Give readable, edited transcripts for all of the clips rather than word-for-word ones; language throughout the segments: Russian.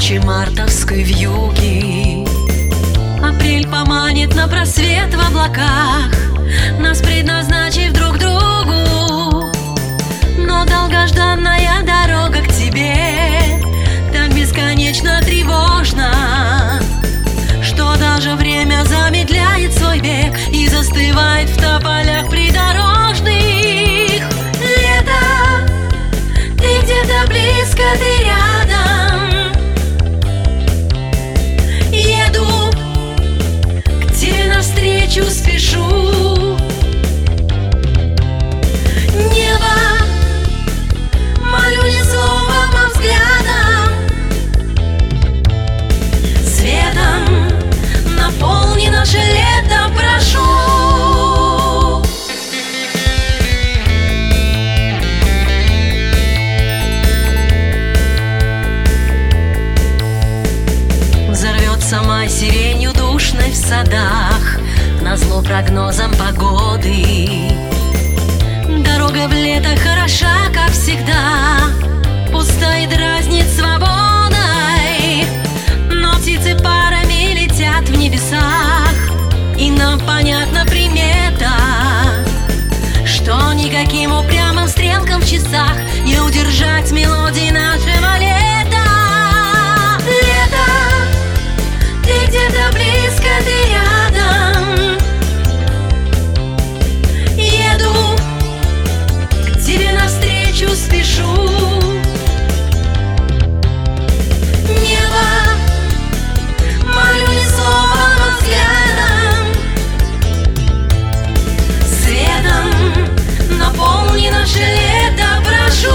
ночи мартовской вьюги. Апрель поманит на просвет в облаках, нас предназначив друг другу. Но долгожданная дорога к тебе так бесконечно тревожна, что даже время замедляет свой бег и застывает в тополях придорожных. Лето, ты где-то близко, ты рядом. Еду к тебе навстречу, спешу. Небо молю незловым взглядом, светом наполни наше лето, прошу. Взорвется май сиренью душной в садах, назло прогнозам погоды. Дорога в лето хороша, как всегда, пуста и дразнит свободой. Но птицы парами летят в небесах, и нам понятна примета, что никаким упрямым стрелкам в часах не удержать мелодии нашего лета. Лето, ты где-то близко, ты рядом. Еду к тебе навстречу, спешу. Небо молю незловым взглядом, светом наполни наше лето, прошу.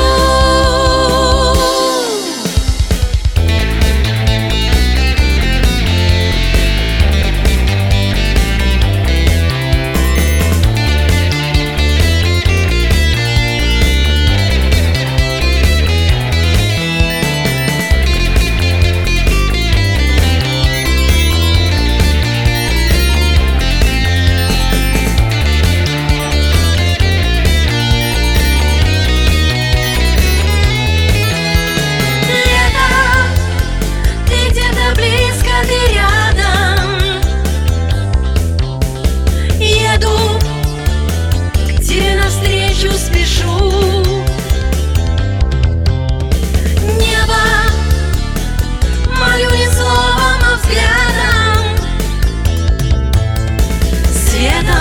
Света